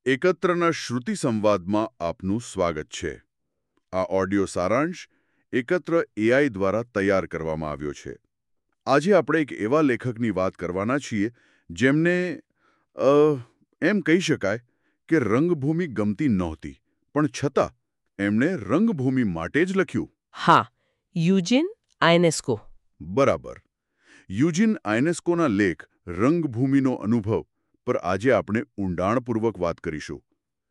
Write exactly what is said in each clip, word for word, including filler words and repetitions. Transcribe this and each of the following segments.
એકત્રના શ્રુતિ સંવાદમાં આપનું સ્વાગત છે. આ ઓડિયો સારાંશ એકત્ર એઆઈ દ્વારા તૈયાર કરવામાં આવ્યો છે. આજે આપણે એક એવા લેખકની વાત કરવાના છીએ જેમને અ, એમ કહી શકાય કે રંગભૂમિ ગમતી નહોતી, પણ છતાં એમણે રંગભૂમિ માટે જ લખ્યું. હા, યુજીન આયનેસ્કો. બરાબર. યુજીન આયનેસ્કોના લેખ રંગભૂમિનો અનુભવ પર આજે આપણે ઊંડાણપૂર્વક વાત કરીશું.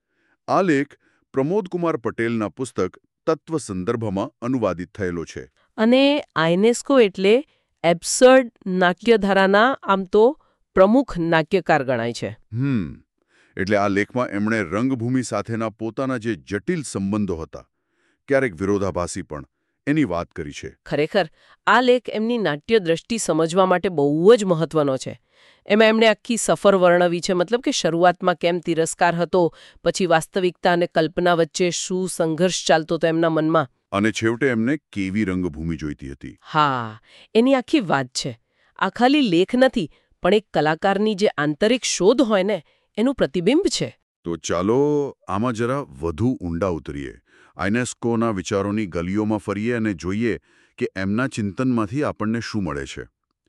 આ લેખ પ્રમોદકુમાર પટેલના પુસ્તક તત્વ સંદર્ભમાં અનુવાદિત થયેલો છે. અને આયનેસ્કો એટલે એબ્સર્ડ નાટ્યધારાના આમ તો પ્રમુખ નાટ્યકાર ગણાય છે. હમ એટલે આ લેખમાં એમણે રંગભૂમિ સાથેના પોતાના જે જટિલ સંબંધો હતા, ક્યારેક વિરોધાભાસી પણ, એની વાત કરી છે. ખરેખર આ લેખ એમની નાટ્ય દ્રષ્ટિ સમજવા માટે બહુ જ મહત્વનો છે. એમાં એમણે આખી સફર વર્ણવી છે, મતલબ કે શરૂઆતમાં કેમ તિરસ્કાર હતો, પછી વાસ્તવિકતા અને કલ્પના વચ્ચે શું સંઘર્ષ ચાલતો હતો એમના મનમાં, અને છેવટે એમને કેવી રંગભૂમિ જોઈતી હતી. હા, એની આખી વાત છે. આ ખાલી લેખ નથી, પણ એક કલાકારની જે આંતરિક શોધ હોય ને એનું પ્રતિબિંબ છે. તો ચાલો આમાં જરા વધુ ઊંડા ઉતરીએ. આયનેસ્કોના વિચારોની ગલીઓમાં ફરીએ અને જોઈએ કે એમના ચિંતનમાંથી આપણને શું મળે છે.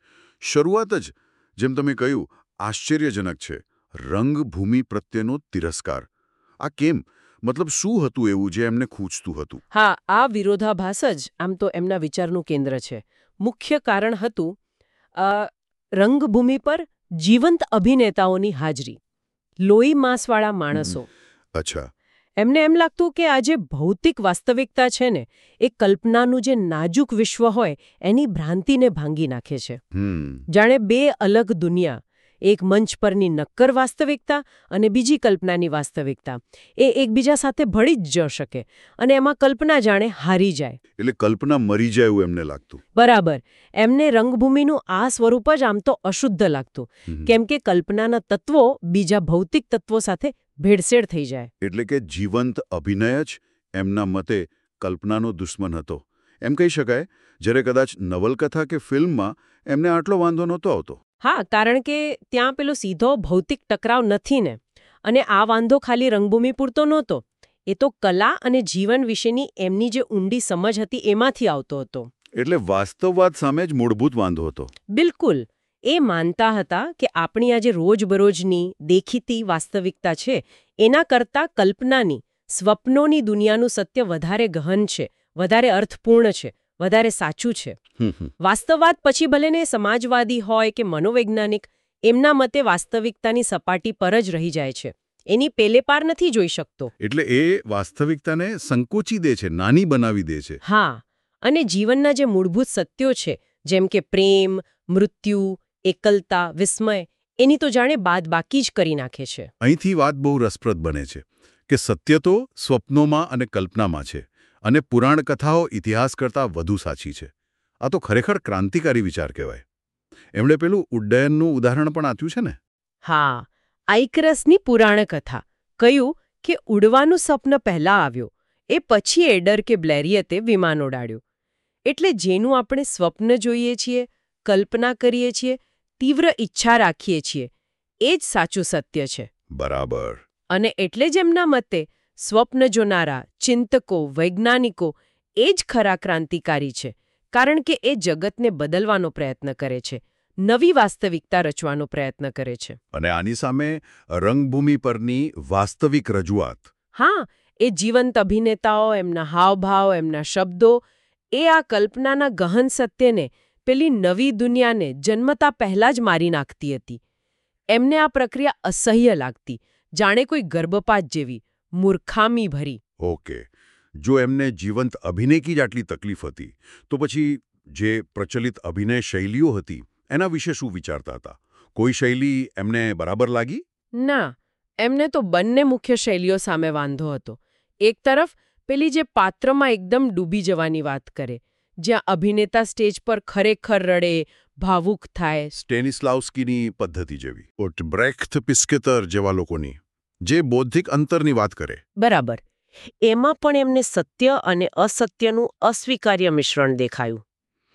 શરૂઆત જ, જેમ તમે કહ્યું, આશ્ચર્યજનક છે. રંગભૂમિ પ્રત્યેનો તિરસ્કાર. આ કેમ? મતલબ શું હતું એવું જે એમને ખૂંચતું હતું? હા, આ વિરોધાભાસ જ આમ તો એમના વિચારનું કેન્દ્ર છે. મુખ્ય કારણ હતું અ, રંગભૂમિ પર જીવંત અભિનેતાઓની હાજરી, લોહી માંસવાળા માણસો. અચ્છા. એમને એમ લાગતું કે આ જે ભૌતિક વાસ્તવિકતા છે ને એ કલ્પનાનું જે નાજુક વિશ્વ હોય એની ભ્રાંતિને ભાંગી નાખે છે. હમ જાણે બે અલગ દુનિયા, એક મંચ પરની નક્કર વાસ્તવિકતા અને બીજી કલ્પનાની વાસ્તવિકતા, એ એકબીજા સાથે ભળી જ ન શકે અને એમાં કલ્પના જાણે હારી જાય. એટલે કલ્પના મરી જાય એવું એમને લાગતું. બરાબર. એમને રંગભૂમિનું આ સ્વરૂપ જ આમ તો અશુદ્ધ લાગતું, કેમ કે કલ્પનાના તત્વો બીજા ભૌતિક તત્વો સાથે ભેળસેળ થઈ જાય. એટલે કે જીવંત અભિનય જ એમના મતે કલ્પનાનો દુશ્મન હતો, એમ કહી શકાય. જ્યારે કદાચ નવલકથા કે ફિલ્મમાં એમને આટલો વાંધો નહોતો આવતો. હા, કારણ કે ત્યાં પેલો સીધો ભૌતિક ટકરાવ નથી ને. અને આ વાંધો ખાલી રંગભૂમિ પૂરતો નહોતો, એ તો કલા અને જીવન વિશેની એમની જે ઊંડી સમજ હતી એમાંથી આવતો હતો. એટલે વાસ્તવવાદ સામે જ મૂળભૂત વાંધો હતો. બિલકુલ. એ માનતા હતા કે આપણી આ જે રોજબરોજની દેખીતી વાસ્તવિકતા છે એના કરતાં કલ્પનાની, સ્વપ્નોની દુનિયાનું સત્ય વધારે ગહન છે, વધારે અર્થપૂર્ણ છે, વધારે સાચું છે. વાસ્તવવાદ પછી ભલે ને સમાજવાદી હોય કે મનોવૈજ્ઞાનિક, એમના મતે વાસ્તવિકતાની સપાટી પર જ રહી જાય છે, એની પેલે પાર નથી જોઈ શકતો. એટલે એ વાસ્તવિકતાને સંકોચી દે છે, નાની બનાવી દે છે. હા, અને જીવનના જે મૂળભૂત સત્યો છે જેમ કે પ્રેમ, મૃત્યુ, એકલતા, વિસ્મય, એની તો જાણે બાદબાકી જ કરી નાખે છે. અહીંથી વાત બહુ રસપ્રદ બને છે કે સત્ય તો સ્વપ્નોમાં અને કલ્પનામાં છે, અને પુરાણ કથાઓ ઇતિહાસ કરતાં વધુ સાચી છે. આ તો ખરેખર ક્રાંતિકારી વિચાર કહેવાય. એમણે પેલું ઉડ્ડયનનું ઉદાહરણ પણ આપ્યું છે ને. હા, આઈકરસની પુરાણ કથા કહ્યું કે ઉડવાનું સ્વપ્ન પહેલા આવ્યો, એ પછી એડર કે બ્લેરિયતે વિમાન ઉડાડ્યું. એટલે જેનું આપણે સ્વપ્ન જોઈએ છીએ, કલ્પના કરીએ છીએ, તીવ્ર ઈચ્છા રાખીએ છીએ, એ જ સાચું સત્ય છે. બરાબર. અને એટલે જ એમના મતે સ્વપ્ન જોનારા, ચિંતકો, વૈજ્ઞાનિકો એ જ ખરા ક્રાંતિકારી છે, કારણ કે એ જગતને બદલવાનો પ્રયત્ન કરે છે, નવી વાસ્તવિકતા રચવાનો પ્રયત્ન કરે છે. અને આની સામે રંગભૂમિ પરની વાસ્તવિક રજૂઆત. હા, એ જીવંત અભિનેતાઓ, એમના હાવભાવ, એમના શબ્દો, એ આ કલ્પનાના ગહન સત્યને, પેલી નવી દુનિયાને જન્મતા પહેલા જ મારી નાખતી હતી. એમને આ પ્રક્રિયા અસહ્ય લાગતી, જાણે કોઈ ગર્ભપાત જેવી, મૂર્ખામી ભરી. ઓકે. જો એમને જીવંત અભિનયની જ આટલી તકલીફ હતી, તો પછી જે પ્રચલિત અભિનય શૈલીઓ હતી એના વિશે શું વિચારતા હતા? કોઈ શૈલી એમને બરાબર લાગી? ના, એમને તો બંને મુખ્ય શૈલીઓ સામે વાંધો હતો. એક તરફ પેલી જે પાત્રમાં એકદમ ડૂબી જવાની વાત કરે, જ્યાં અભિનેતા સ્ટેજ પર ખરેખર રડે, ભાવુક થાય. સ્ટેનિસ્લાવસ્કીની પદ્ધતિ જેવી, બ્રેખ્ત, પિસ્કેટર જેવા લોકોની, જે બૌદ્ધિક અંતરની વાત કરે. બરાબર. એમાં પણ એમને સત્ય અને અસત્યનું અસ્વીકાર્ય મિશ્રણ દેખાયું.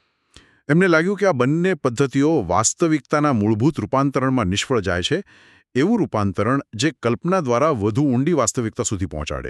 એમને લાગ્યું કે આ બંને પદ્ધતિઓ વાસ્તવિકતાના મૂળભૂત રૂપાંતરણમાં નિષ્ફળ જાય છે, એવું રૂપાંતરણ જે કલ્પના દ્વારા વધુ ઊંડી વાસ્તવિકતા સુધી પહોંચાડે.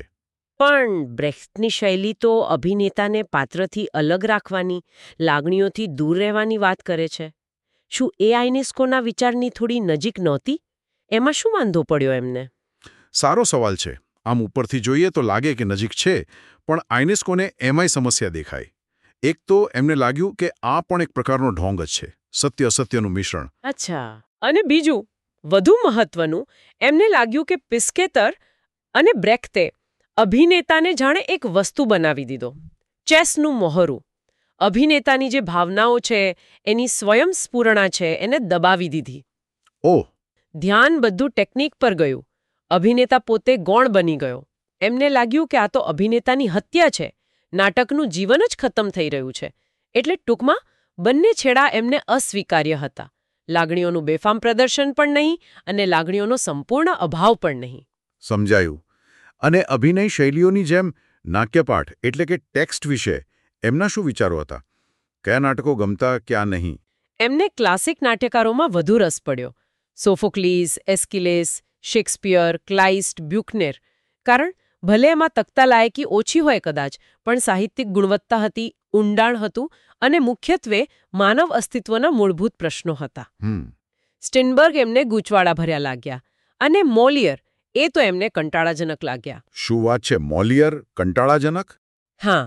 પણ બ્રેખ્ટની શૈલી તો અભિનેતાને પાત્રથી અલગ રાખવાની, લાગણીઓથી દૂર રહેવાની વાત કરે છે. શું એ આઇનેસ્કોના વિચારની થોડી નજીક નહોતી? એમાં શું વાંધો પડ્યો એમને? સારો સવાલ છે. આમ ઉપરથી જોઈએ તો લાગે કે નજીક છે, પણ આઇનેસ્કોને એમાંય સમસ્યા દેખાય. એક તો એમને લાગ્યું કે આ પણ એક પ્રકારનો ઢોંગ જ છે, સત્ય અસત્યનું મિશ્રણ. અચ્છા. અને બીજું, વધુ મહત્વનું, એમને લાગ્યું કે પિસ્કેતર અને બ્રેખ્તે અભિનેતાને જાણે એક વસ્તુ બનાવી દીધો, ચેસનું મોહરું. અભિનેતાની જે ભાવનાઓ છે, એની સ્વયંસ્ફુરણા છે, એને દબાવી દીધી. ઓહ! ધ્યાન બધું ટેકનિક પર ગયું. અભિનેતા પોતે ગૌણ બની ગયો. એમને લાગ્યું કે આ તો અભિનેતાની હત્યા છે, નાટકનું જીવન જ ખતમ થઈ રહ્યું છે. એટલે ટૂંકમાં બંને છેડા એમને અસ્વીકાર્ય હતા. લાગણીઓનું બેફામ પ્રદર્શન પણ નહીં અને લાગણીઓનો સંપૂર્ણ અભાવ પણ નહીં. સમજાયું. અને અભિનય શૈલીઓની જેમ નાટ્યપાઠ એટલે કે ટેક્સ્ટ વિશે એમના શું વિચારો હતા? કયા નાટકો ગમતા, ક્યાં નહીં? એમને ક્લાસિક નાટ્યકારોમાં વધુ રસ પડ્યો. Sophocles, Aeschylus, Shakespeare, Kleist, Buchner. કારણ ભલે એમાં તખ્તા લાયકી ઓછી હોય કદાચ, પણ સાહિત્યિક ગુણવત્તા હતી, ઊંડાણ હતું અને મુખ્યત્વે માનવ અસ્તિત્વના મૂળભૂત પ્રશ્નો હતા. સ્ટીનબર્ગ એમને ગૂંચવાડા ભર્યા લાગ્યા અને મોલિયર એ તો એમને કંટાળાજનક લાગ્યા. શું વાત છે? મોલિયર કંટાળાજનક? હા.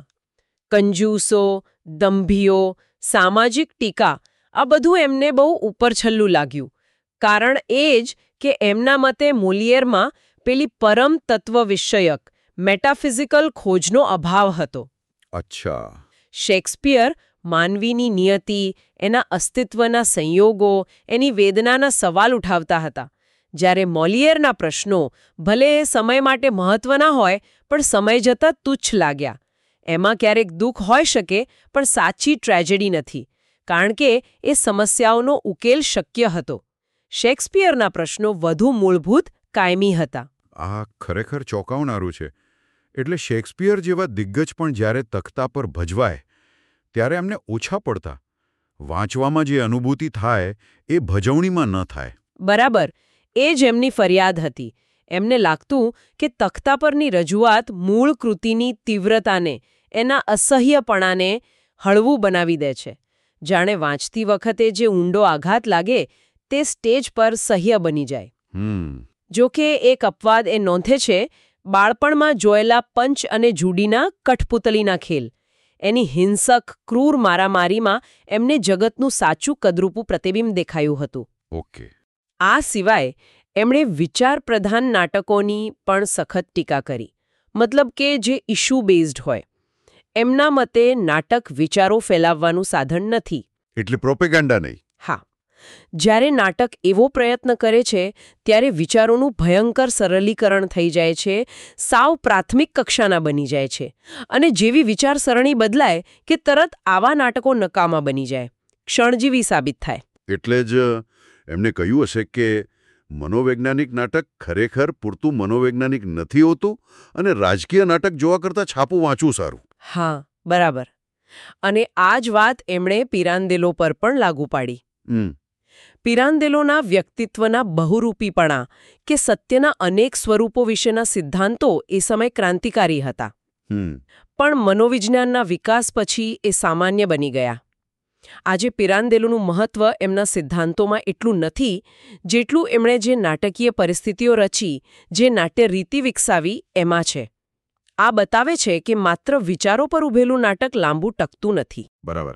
કંજૂસો, દંભીઓ, સામાજિક ટીકા, આ બધું એમને બહુ ઉપરછલ્લું લાગ્યું. કારણ એ જ કે એમના મતે મોલિયરમાં પેલી પરમ તત્વ વિષયક, મેટાફિઝિકલ ખોજનો અભાવ હતો. અચ્છા. શેક્સપિયર માનવીની નિયતિ, એના અસ્તિત્વના સંયોગો, એની વેદનાના સવાલ ઉઠાવતા હતા. જ્યારે મોલિયરના પ્રશ્નો ભલે એ સમય માટે મહત્વના હોય, પણ સમય જતાં તુચ્છ લાગ્યા. એમાં ક્યારેક દુઃખ હોઈ શકે, પણ સાચી ટ્રેજેડી નથી, કારણ કે એ સમસ્યાઓનો ઉકેલ શક્ય હતો. શેક્સપિયરના પ્રશ્નો વધુ મૂળભૂત, કાયમી હતા. આ ખરેખર ચોંકાવનારું છે. એટલે શેક્સપિયર જેવા દિગ્ગજ પણ જ્યારે તખ્તા પર ભજવાય ત્યારે એમને ઓછા પડતા. વાંચવામાં જે અનુભૂતિ થાય એ ભજવણીમાં ન થાય. બરાબર. એ જ એમની ફરિયાદ હતી. એમને લાગતું કે તખ્તા પરની રજૂઆત મૂળ કૃતિની તીવ્રતાને, એના અસહ્યપણાને હળવું બનાવી દે છે. જાણે વાંચતી વખતે જે ઊંડો આઘાત લાગે તે સ્ટેજ પર સહ્ય બની જાય. જો કે એક અપવાદ એ નોંધે છે, બાળપણમાં જોયેલા પંચ અને જુડીના કઠપુતલીના ખેલ. એની હિંસક, ક્રૂર મારામારીમાં એમને જગતનું સાચું કદરૂપું પ્રતિબિંબ દેખાયું હતું. ઓકે. આ સિવાય એમણે વિચારપ્રધાન નાટકોની પણ સખત ટીકા કરી. મતલબ કે જે ઇશ્યુ બેઝડ હોય. એમના મતે નાટક વિચારો ફેલાવવાનું સાધન નથી. એટલે પ્રોપેગેન્ડા નહીં. હા. જ્યારે નાટક એવો પ્રયત્ન કરે છે, ત્યારે વિચારોનું ભયંકર સરળીકરણ થઈ જાય છે, સાવ પ્રાથમિક કક્ષાના બની જાય છે. અને જેવી વિચારસરણી બદલાય કે તરત આવા નાટકો નકામા બની જાય, ક્ષણજીવી સાબિત થાય. એટલે જ એમને કહ્યું હશે કે મનોવૈજ્ઞાનિક નાટક ખરેખર પૂરતું મનોવૈજ્ઞાનિક નથી હોતું અને રાજકીય નાટક જોવા કરતાં છાપું વાંચવું સારું. હા, બરાબર. અને આ જ વાત એમણે પિરાન્દેલો પર પણ લાગુ પાડી. પિરાન્દેલોના વ્યક્તિત્વના બહુરૂપીપણા કે સત્યના અનેક સ્વરૂપો વિશેના સિદ્ધાંતો એ સમય ક્રાંતિકારી હતા. પણ મનોવિજ્ઞાનના વિકાસ પછી એ સામાન્ય બની ગયા. આજે પિરાન્દેલોનું મહત્વ એમના સિદ્ધાંતોમાં એટલું નથી, જેટલું એમણે જે નાટકીય પરિસ્થિતિઓ રચી, જે નાટ્ય રીતિ વિકસાવી એમાં છે. આ બતાવે છે કે માત્ર વિચારો પર ઉભેલું નાટક લાંબુ ટકતું નથી. બરાબર.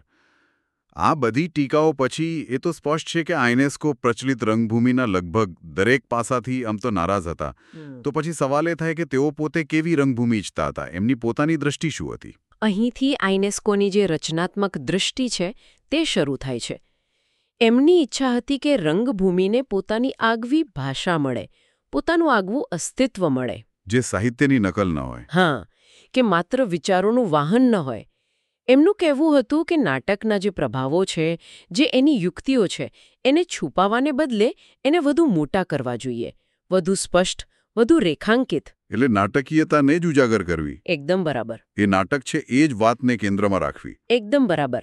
આ બધી ટીકાઓ પછી એ તો સ્પષ્ટ છે કે આઇનેસ્કો પ્રચલિત રંગભૂમિના લગભગ દરેક પાસાથી આમ તો નારાજ હતા. તો પછી સવાલ એ થાય કે તેઓ પોતે કેવી રંગભૂમિ ઈચ્છતા હતા? એમની પોતાની દ્રષ્ટિ શું હતી? અહીંથી આઇનેસ્કોની જે રચનાત્મક દૃષ્ટિ છે તે શરૂ થાય છે. એમની ઈચ્છા હતી કે રંગભૂમિને પોતાની આગવી ભાષા મળે, પોતાનું આગવું અસ્તિત્વ મળે. જે સાહિત્યની નકલ ન હોય. હા, કે માત્ર વિચારોનું વાહન ન હોય. એમનું કહેવું હતું કે નાટકના જે પ્રભાવો છે, જે એની યુક્તિઓ છે, એને છુપાવાને બદલે એને વધુ મોટા કરવા જોઈએ, વધુ સ્પષ્ટ, વધુ રેખાંકિત. એટલે નાટકીયતાને જ ઉજાગર કરવી. એકદમ બરાબર. એ નાટક છે એ જ વાતને કેન્દ્રમાં રાખવી. એકદમ બરાબર.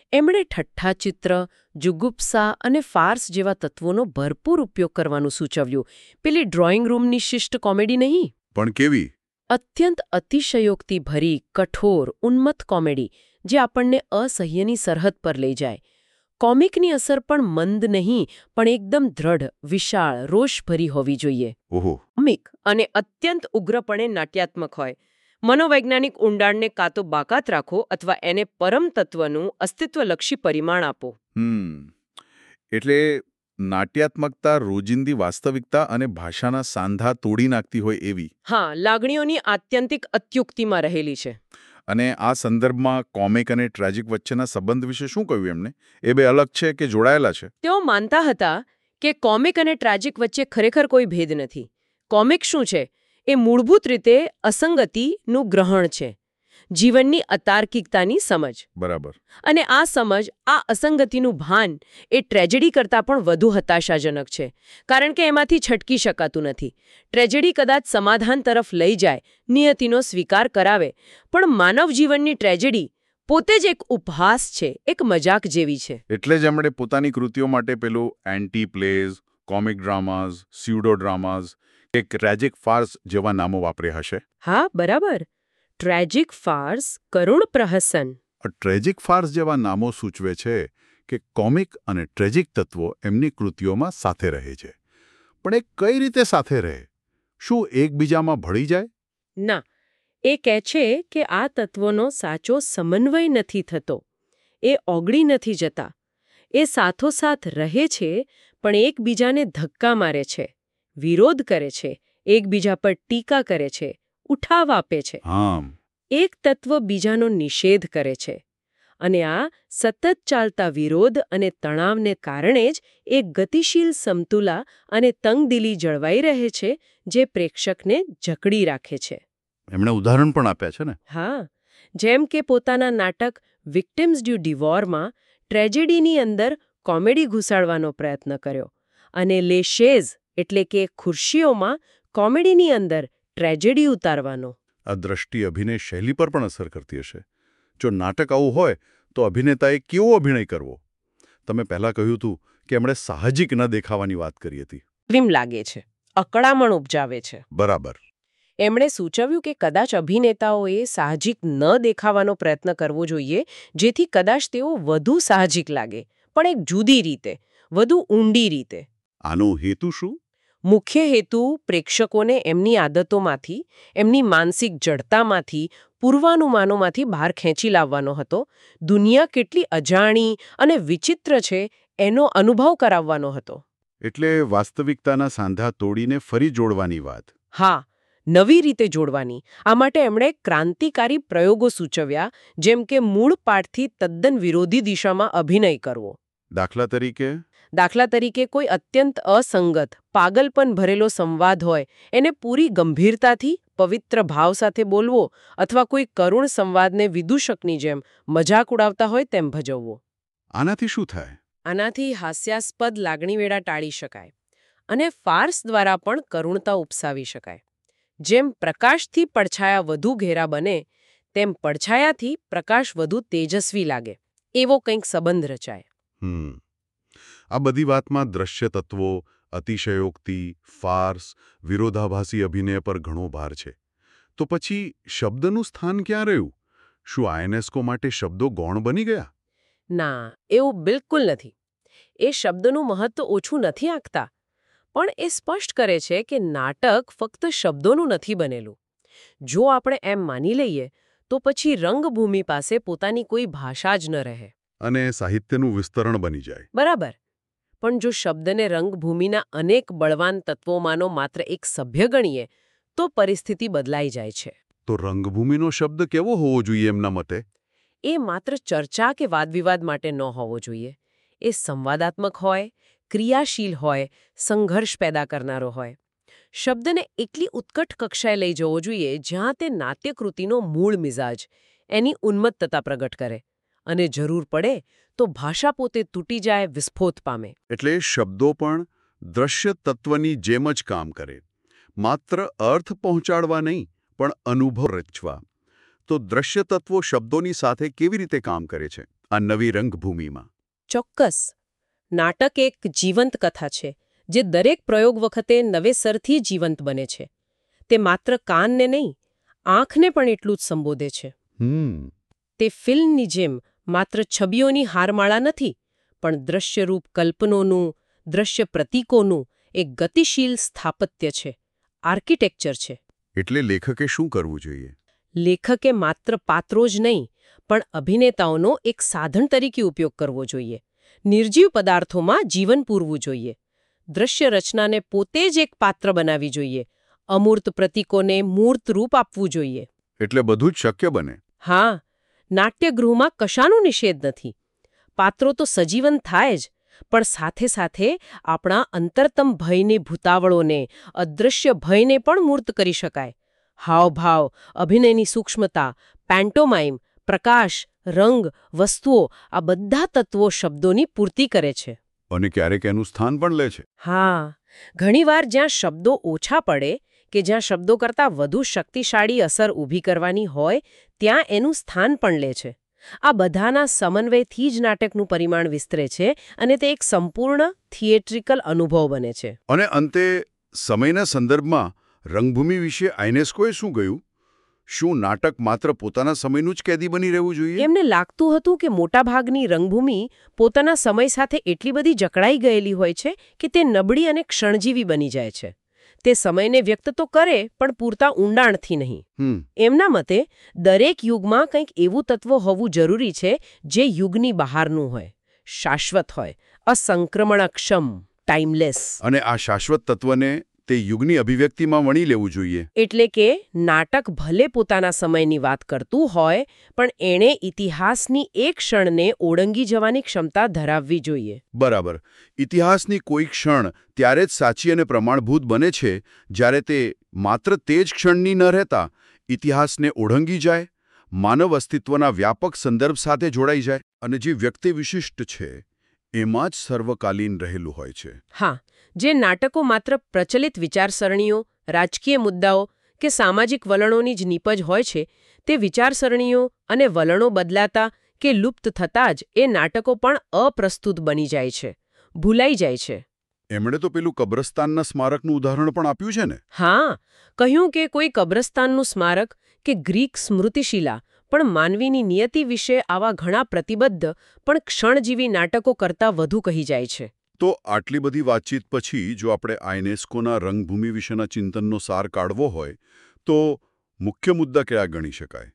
એમણે ઠઠ્ઠા ચિત્ર, જુગુપ્સા અને ફાર્સ જેવા તત્વોનો ભરપૂર ઉપયોગ કરવાનું સૂચવ્યું. પેલી ડ્રોઈંગ રૂમની શિષ્ટ કોમેડી નહીં, પણ કેવી? અત્યંત અતિશયોક્તિ ભરી, કઠોર, ઉન્મત્ત કોમેડી જે આપણને અસહ્યની સરહદ પર લઈ જાય. કોમિકની અસર પણ મંદ નહીં, પણ એકદમ દ્રઢ, વિશાળ, રોષભરી હોવી જોઈએ. ઓહો. કોમિક અને અત્યંત ઉગ્રપણે નાટ્યાત્મક હોય. મનોવૈજ્ઞાનિક ઊંડાણને કાં તો બાકાત રાખો અથવા એને પરમ તત્વનું અસ્તિત્વલક્ષી પરિમાણ આપો. હમ એટલે નાટ્યાત્મકતા રોજિંદી વાસ્તવિકતા અને ભાષાના સાંધા તોડી નાખતી હોય એવી. હા, લાગણીઓની આત્યંતિક અત્યુક્તિમાં રહેલી છે. અને આ સંદર્ભમાં કોમિક અને ટ્રેજિક વચ્ચેના સંબંધ વિશે શું કહ્યું એમને? એ બે અલગ છે કે જોડાયેલા છે? તેઓ માનતા હતા કે કોમિક અને ટ્રેજિક વચ્ચે ખરેખર કોઈ ભેદ નથી. કોમિક શું છે? એ મૂળભૂત રીતે અસંગતિનું ગ્રહણ છે, જીવનની અતાર્કિકતાની સમજ. બરાબર. અને આ સમજ, આ અસંગતિનું ભાન એ ટ્રેજેડી કરતાં પણ વધુ હતાશાજનક છે, કારણ કે એમાંથી છટકી શકાતું નથી. ટ્રેજેડી કદાચ સમાધાન તરફ લઈ જાય, નિયતિનો સ્વીકાર કરાવે, પણ માનવ જીવનની ટ્રેજેડી પોતે જ એક ઉપહાસ છે, એક મજાક જેવી છે. એટલે જ એમણે પોતાની કૃતિઓ માટે પેલું anti plays, comic dramas, pseudo dramas કે ટ્રેજિક ફાર્સ જેવા નામો વાપર્યા હશે. હા, બરાબર. ટ્રેજિક ફાર્સ, કરુણ પ્રહસન. ટ્રેજિક ફાર્સ જેવા નામો સૂચવે છે કે કોમિક અને ટ્રેજિક તત્વો એમની કૃતિઓમાં સાથે રહે છે. પણ એ કઈ રીતે સાથે રહે? શું એકબીજામાં ભળી જાય? ના, એ કહે છે કે આ તત્વોનો સાચો સમન્વય નથી થતો. એ ઓગળી નથી જતા. એ સાથોસાથ રહે છે, પણ એકબીજાને ધક્કા મારે છે, વિરોધ કરે છે, એકબીજા પર ટીકા કરે છે, ઉઠાવ આપે છે. હા. એક તત્વ બીજાનો નિષેધ કરે છે. અને આ સતત ચાલતા વિરોધ અને તણાવને કારણે જ એક ગતિશીલ સમતુલા અને તંગદિલી જળવાઈ રહે છે, જે પ્રેક્ષકને જકડી રાખે છે. એમણે ઉદાહરણ પણ આપ્યા છે ને? હા, જેમ કે પોતાના નાટક વિક્ટિમ્સ ડ્યુ ડિવોરમાં ટ્રેજેડીની અંદર કોમેડી ઘુસાડવાનો પ્રયત્ન કર્યો, અને લે શેઝ એટલે કે ખુરશીઓમાં કોમેડીની અંદર ટ્રેજેડી ઉતારવાનો. આ દ્રષ્ટિ અભિનય શૈલી પર પણ અસર કરતી હશે. જો નાટક આવું હોય તો અભિનેતાએ કેવો અભિનય કરવો? તમે પહેલા કહ્યું હતું કે એમણે સાહજિક ન દેખાવાની વાત કરી હતી. ક્રીમ લાગે છે, અકળામણ ઉપજાવે છે. બરાબર. એમણે સૂચવ્યું કે કદાચ અભિનેતાઓએ સાહજિક ન દેખાવાનો પ્રયત્ન કરવો જોઈએ, જેથી કદાચ તેઓ વધુ સાહજિક લાગે, પણ એક જુદી રીતે, વધુ ઊંડી રીતે. આનો હેતુ શું? મુખ્ય હેતુ પ્રેક્ષકોને એમની આદતોમાંથી, એમની માનસિક જડતામાંથી, પૂર્વાનુમાનોમાંથી બહાર ખેંચી લાવવાનો હતો. દુનિયા કેટલી અજાણી અને વિચિત્ર છે એનો અનુભવ કરાવવાનો હતો. એટલે વાસ્તવિકતાના સાંધા તોડીને ફરી જોડવાની વાત. હા, નવી રીતે જોડવાની. આ માટે એમણે ક્રાંતિકારી પ્રયોગો સૂચવ્યા, જેમ કે મૂળ પાઠથી તદ્દન વિરોધી દિશામાં અભિનય કરવો. દાખલા તરીકે? દાખલા તરીકે કોઈ અત્યંત અસંગત, પાગલપન ભરેલો સંવાદ હોય, એને પૂરી ગંભીરતાથી, પવિત્ર ભાવ સાથે બોલવો, અથવા કોઈ કરુણ સંવાદને વિદૂષકની જેમ મજાક ઉડાવતા હોય તેમ ભજવવો. આનાથી શું થાય? આનાથી હાસ્યાસ્પદ લાગણીવેળા ટાળી શકાય, અને ફાર્સ દ્વારા પણ કરુણતા ઉપસાવી શકાય. જેમ પ્રકાશથી પડછાયા વધુ ઘેરા બને, તેમ પડછાયાથી પ્રકાશ વધુ તેજસ્વી લાગે, એવો કંઈક સંબંધ રચાય. હમ આ બધી વાતમાં દ્રશ્ય તત્વો, અતિશયોક્તિ, ફાર્સ, વિરોધાભાસી અભિનય પર ઘણો ભાર છે. તો પછી શબ્દનું સ્થાન ક્યાં રહ્યું? શું આઈએનએસકો માટે શબ્દો ગૌણ બની ગયા? ના, એવું બિલકુલ નથી. એ શબ્દનું મહત્વ ઓછું નથી આંકતા, પણ એ સ્પષ્ટ કરે છે કે નાટક ફક્ત શબ્દોનું નથી બનેલું. જો આપણે એમ માની લઈએ, તો પછી રંગભૂમિ પાસે પોતાની કોઈ ભાષા જ ન રહે. અને સાહિત્યનું વિસ્તરણ બની જાય. બરાબર. પણ જો શબ્દને રંગભૂમિના અનેક બળવાન તત્વોમાંનો માત્ર એક સભ્ય ગણીએ, તો પરિસ્થિતિ બદલાઈ જાય છે. તો રંગભૂમિનો શબ્દ કેવો હોવો જોઈએ એમના મતે? એ માત્ર ચર્ચા કે વાદવિવાદ માટે ન હોવો જોઈએ. એ સંવાદાત્મક હોય, ક્રિયાશીલ હોય, સંઘર્ષ પેદા કરનારો હોય. શબ્દને એટલી ઉત્કટ કક્ષાએ લઈ જવો જોઈએ જ્યાં તે નાટ્યકૃતિનો મૂળ મિજાજ, એની ઉન્મત્તતા પ્રગટ કરે, અને જરૂર પડે તો ભાષા પોતે તૂટી જાય, વિસ્ફોટ પામે. એટલે શબ્દો પણ દ્રશ્ય તત્વની જેમ જ કામ કરે, માત્ર અર્થ પહોંચાડવા નહીં, પણ અનુભવ રચવા. તો દ્રશ્ય તત્વો શબ્દોની સાથે કેવી રીતે કામ કરે છે? આ નવી રંગભૂમિમાં? ચોક્કસ. નાટક એક જીવંત કથા છે જે દરેક પ્રયોગ વખતે નવેસરથી જીવંત બને છે. તે માત્ર કાનને નહીં, આંખને પણ એટલું જ સંબોધે છે. હમ તે ફિલ્મની જેમ માત્ર છબીઓની હારમાળા નથી, પણ દ્રશ્યરૂપ કલ્પનોનું, દ્રશ્ય પ્રતીકોનું એક ગતિશીલ સ્થાપત્ય છે, આર્કિટેક્ચર છે. એટલે લેખકે શું કરવું જોઈએ? લેખકે માત્ર પાત્રો જ નહીં, પણ અભિનેતાઓનો એક સાધન તરીકે ઉપયોગ કરવો જોઈએ. નિર્જીવ પદાર્થોમાં જીવન પૂરવું જોઈએ. દ્રશ્ય રચનાને પોતે જ એક પાત્ર બનાવવી જોઈએ. અમૂર્ત પ્રતીકોને મૂર્ત રૂપ આપવું જોઈએ. એટલે બધું જ શક્ય બને? હા, નાટ્યગૃહમાં કશાનો નિષેધ નથી. પાત્રો તો સજીવન થાય જ, પણ સાથે સાથે આપણા અંતરતમ ભયની ભૂતાવળોને, અદૃશ્ય ભયને પણ મૂર્ત કરી શકાય. હાવભાવ, અભિનયની સૂક્ષ્મતા, પેન્ટોમાઇમ, પ્રકાશ, રંગ, વસ્તુઓ આ બધા તત્વો શબ્દોની પૂર્તિ કરે છે. અને ક્યારેક એનું સ્થાન પણ લે છે. હા, ઘણીવાર જ્યાં શબ્દો ઓછા પડે કે જ્યાં શબ્દો કરતાં વધુ શક્તિશાળી અસર ઊભી કરવાની હોય, ત્યાં એનું સ્થાન પણ લે છે. આ બધાના સમન્વયથી જ નાટકનું પરિમાણ વિસ્તરે છે અને તે એક સંપૂર્ણ થિયેટ્રિકલ અનુભવ બને છે. અને અંતે સમયના સંદર્ભમાં રંગભૂમિ વિશે આઇનેસ્કોએ શું કહ્યું? શું નાટક માત્ર પોતાના સમયનું જ કેદી બની રહેવું જોઈએ? એમને લાગતું હતું કે મોટાભાગની રંગભૂમિ પોતાના સમય સાથે એટલી બધી જકડાઈ ગયેલી હોય છે કે તે નબળી અને ક્ષણજીવી બની જાય છે. તે સમયને વ્યક્ત તો કરે, પણ પૂરતા ઊંડાણથી નહીં. એમના મતે દરેક યુગમાં કંઈક એવું તત્વ હોવું જરૂરી છે જે યુગની બહારનું હોય, શાશ્વત હોય, અસંક્રમણક્ષમ, ટાઈમલેસ. અને આ શાશ્વત તત્વને તે યુગની અભિવ્યક્તિમાં વણી લેવું જોઈએ. એટલે કે નાટક ભલે પોતાના સમયની વાત કરતું હોય, પણ એણે ઇતિહાસની એક ક્ષણને ઓળંગી જવાની ક્ષમતા ધરાવવી જોઈએ. બરાબર. ઇતિહાસની કોઈ ક્ષણ ત્યારે જ સાચી અને પ્રમાણભૂત બને છે જ્યારે તે માત્ર તે જ ક્ષણની ન રહેતા ઇતિહાસને ઓળંગી જાય, માનવ અસ્તિત્વના વ્યાપક સંદર્ભ સાથે જોડાઈ જાય, અને જે વ્યક્તિ વિશિષ્ટ છે એમાં જ સર્વકાલીન રહેલું હોય છે. હા, જે નાટકો માત્ર પ્રચલિત વિચારસરણીઓ, રાજકીય મુદ્દાઓ કે સામાજિક વલણોની જ નીપજ હોય છે, તે વિચારસરણીઓ અને વલણો બદલાતા કે લુપ્ત થતાં જ એ નાટકો પણ અપ્રસ્તુત બની જાય છે, ભૂલાઈ જાય છે. એમણે તો પેલું કબ્રસ્તાનના સ્મારકનું ઉદાહરણ પણ આપ્યું છે ને? હા, કહ્યું કે કોઈ કબ્રસ્તાનનું સ્મારક કે ગ્રીક સ્મૃતિશિલા પણ માનવીની નિયતિ વિશે આવા ઘણા પ્રતિબદ્ધ પણ ક્ષણજીવી નાટકો કરતાં વધુ કહી જાય છે. તો આટલી બધી વાતચીત પછી જો આપણે આઇનેસ્કોના રંગભૂમિ વિશેના ચિંતનનો સાર કાઢવો હોય તો મુખ્ય મુદ્દા કયા ગણી શકાય?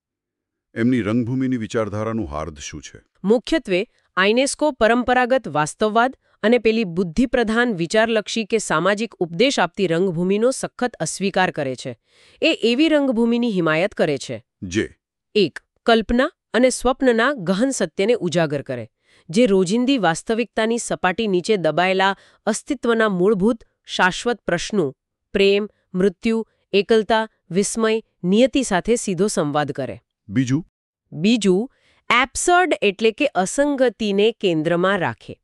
એમની રંગભૂમિની વિચારધારાનું હાર્દ શું છે? મુખ્યત્વે આઇનેસ્કો પરંપરાગત વાસ્તવવાદ અને પેલી બુદ્ધિપ્રધાન વિચારલક્ષી કે સામાજિક ઉપદેશ આપતી રંગભૂમિનો સખત અસ્વીકાર કરે છે. એ એવી રંગભૂમિની હિમાયત કરે છે જે એક કલ્પના અને સ્વપ્નના ગહન સત્યને ઉજાગર કરે, જે રોજિંદી વાસ્તવિકતાની સપાટી નીચે દબાયેલા અસ્તિત્વના મૂળભૂત શાશ્વત પ્રશ્નો પ્રેમ, મૃત્યુ, એકલતા, વિસ્મય, નિયતિ સાથે સીધો સંવાદ કરે. બીજું બીજું એબ્સર્ડ એટલે કે અસંગતિને કેન્દ્રમાં રાખે.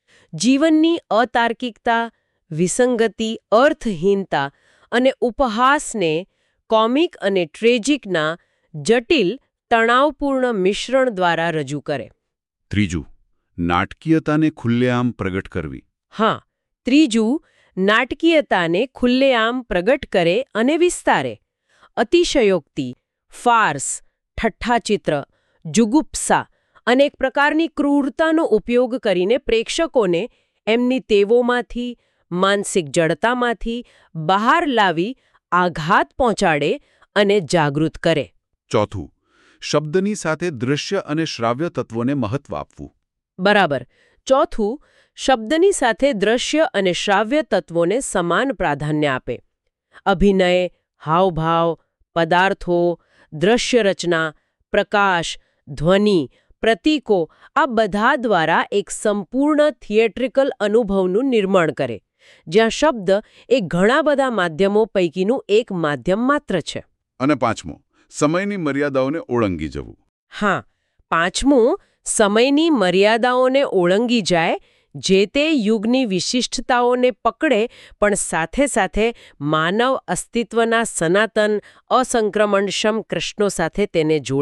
જીવનની અતાર્કિકતા, વિસંગતિ, અર્થહીનતા અને ઉપહાસને કોમિક અને ટ્રેજિકના જટિલ, તણાવપૂર્ણ મિશ્રણ દ્વારા રજૂ કરે. ત્રીજું નાટકીયતાને ખુલ્લેઆમ પ્રગટ કરવી. હા, ત્રીજું નાટકીયતાને ખુલ્લેઆમ પ્રગટ કરે અને વિસ્તારે. અતિશયોક્તિ, ફાર્સ, ઠઠ્ઠાચિત્ર, જુગુપ્સા અને એક પ્રકારની ક્રૂરતાનો ઉપયોગ કરીને પ્રેક્ષકોને એમની તેવોમાંથી, માનસિક જડતામાંથી બહાર લાવી આઘાત પહોંચાડે અને જાગૃત કરે. ચોથું શબ્દની સાથે દૃશ્ય અને શ્રાવ્ય તત્વોને મહત્વ આપવું. બરાબર. ચોથું શબ્દની સાથે દ્રશ્ય અને શ્રાવ્ય તત્વોને સમાન પ્રાધાન્ય આપે. અભિનય, હાવભાવ, પદાર્થો, દ્રશ્ય રચના, પ્રકાશ, ધ્વનિ, પ્રતીકો આ બધા દ્વારા એક સંપૂર્ણ થિયેટ્રિકલ અનુભવનું નિર્માણ કરે, જ્યાં શબ્દ એ ઘણા બધા માધ્યમો પૈકીનું એક માધ્યમ માત્ર છે. અને પાંચમું સમયની મર્યાદાઓને ઓળંગી જવું. હા, પાંચમું સમયની મર્યાદાઓને ઓળંગી જાય, જે તે યુગની વિશિષ્ટતાઓને પકડે, પણ સાથે સાથે માનવ અસ્તિત્વના સનાતન અસંક્રમણક્ષમ કૃષ્ણો સાથે તેને જોડે.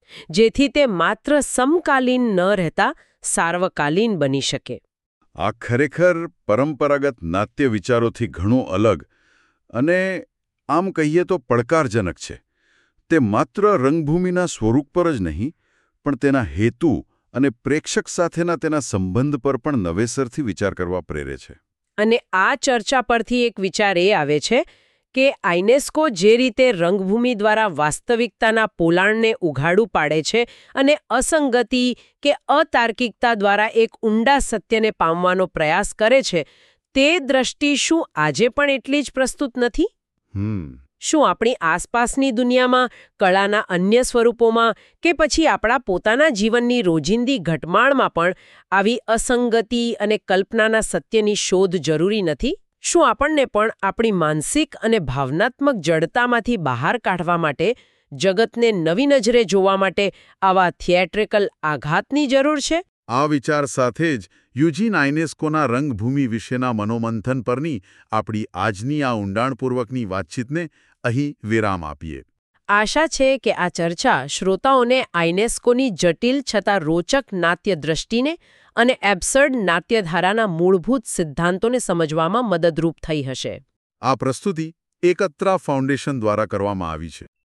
જેથી તે માત્ર સમકાલીન ન રહેતા સાર્વકાલીન બની શકે. આ ખરેખર પરંપરાગત નાટ્ય વિચારોથી ઘણું અલગ અને આમ કહીએ તો પડકારજનક છે. તે માત્ર રંગભૂમિના સ્વરૂપ પર જ નહીં, પણ તેના હેતુ અને પ્રેક્ષક સાથેના તેના સંબંધ પર પણ નવેસરથી વિચાર કરવા પ્રેરે છે. અને આ ચર્ચા પરથી એક વિચાર એ આવે છે કે આઇનેસ્કો જે રીતે રંગભૂમિ દ્વારા વાસ્તવિકતાના પોલાણને ઉઘાડું પાડે છે અને અસંગતિ કે અતાર્કિકતા દ્વારા એક ઊંડા સત્યને પામવાનો પ્રયાસ કરે છે, તે દ્રષ્ટિ શું આજે પણ એટલી જ પ્રસ્તુત નથી? હમ શું આપણી આસપાસની દુનિયામાં, કળાના અન્ય સ્વરૂપોમાં કે પછી આપણા પોતાના જીવનની રોજિંદી ઘટમાળમાં પણ આવી અસંગતિ અને કલ્પનાના સત્યની શોધ જરૂરી નથી? શું આપણને પણ આપણી માનસિક અને ભાવનાત્મક જડતામાંથી બહાર કાઢવા માટે, જગતને નવી નજરે જોવા માટે આવા થિયેટ્રિકલ આઘાતની જરૂર છે? આ વિચાર સાથે જ યુજીન આઇનેસ્કોના રંગભૂમિ વિશેના મનોમંથન પરની આપણી આજની આ ઊંડાણપૂર્વકની વાતચીતને અહીં વિરામ આપીએ. આશા છે કે આ ચર્ચા શ્રોતાઓને આઇનેસ્કોની જટિલ છતાં રોચક નાટ્ય દ્રષ્ટિને અને એબ્સર્ડ નાટ્યધારાના મૂળભૂત સિદ્ધાંતોને સમજવામાં મદદરૂપ થઈ હશે. આ પ્રસ્તુતિ એકત્રા ફાઉન્ડેશન દ્વારા કરવામાં આવી છે.